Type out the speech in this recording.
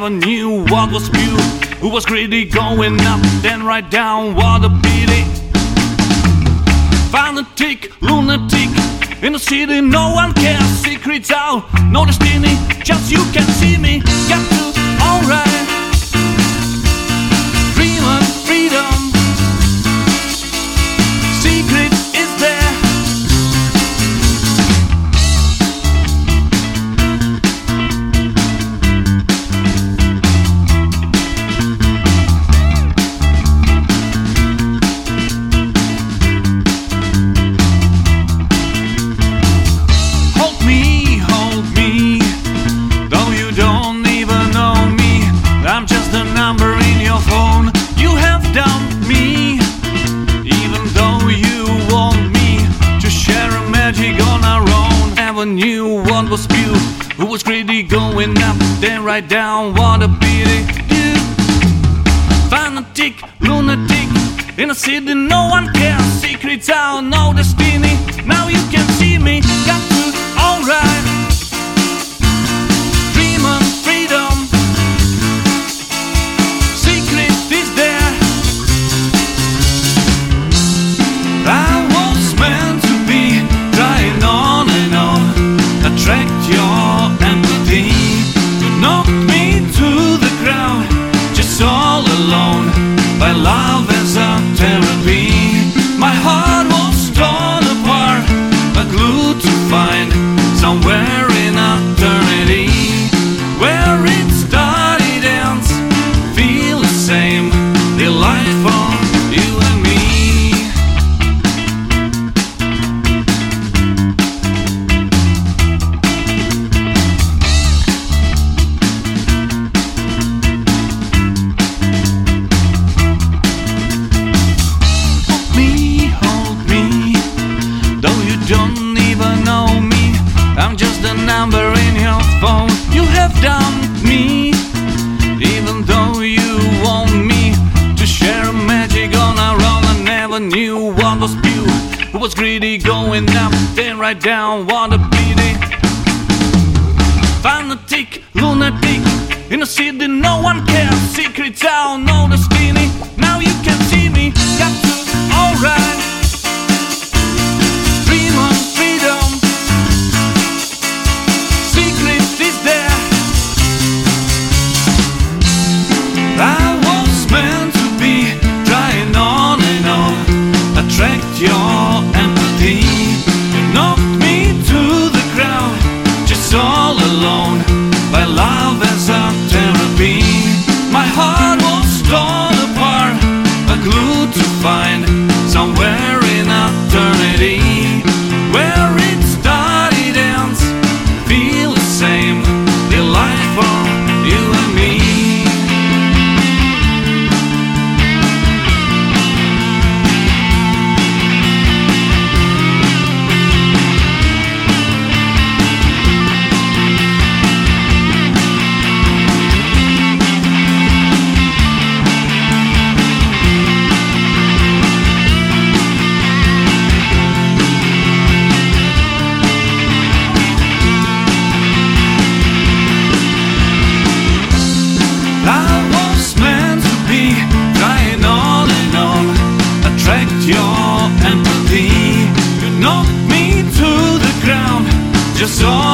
never knew what was pure. Who was greedy, going up, then right down, what a pity. Fanatic, lunatic, in the city no one cares. Secrets out, no destiny, just you can see me. Got to, alright. Dreamer, freedom. Secret is there. Knew what was pure, who was greedy, going up, then right down, what a pity. Fanatic, lunatic, in a city no one cares. Secrets out, no destiny, now you can see me. Got to, alright. Dreamer, freedom. Secret is there. I was meant to be trying on and on. Attract your empathy. You knocked me to the ground, just all alone, by love as a therapy. My heart was torn apart, a glue to find somewhere in eternity. Where it started ends, feel the same, the life for you and me. Don't even know me, I'm just a number in your phone. You have dumped me, even though you want me to share magic on our own. I never knew what was pure, who was greedy, going up, then right down, what a pity. Fanatic, lunatic, in a city no one cares. Secrets out, no destiny, now you can see me. Got to, alright. Attract your empathy. You knocked me to the ground, just all alone, by love as a therapy. My heart was torn apart, a glue to find somewhere in eternity. Where it started ends, feel the same, the life for you and me. Your empathy, you knocked me to the ground, just all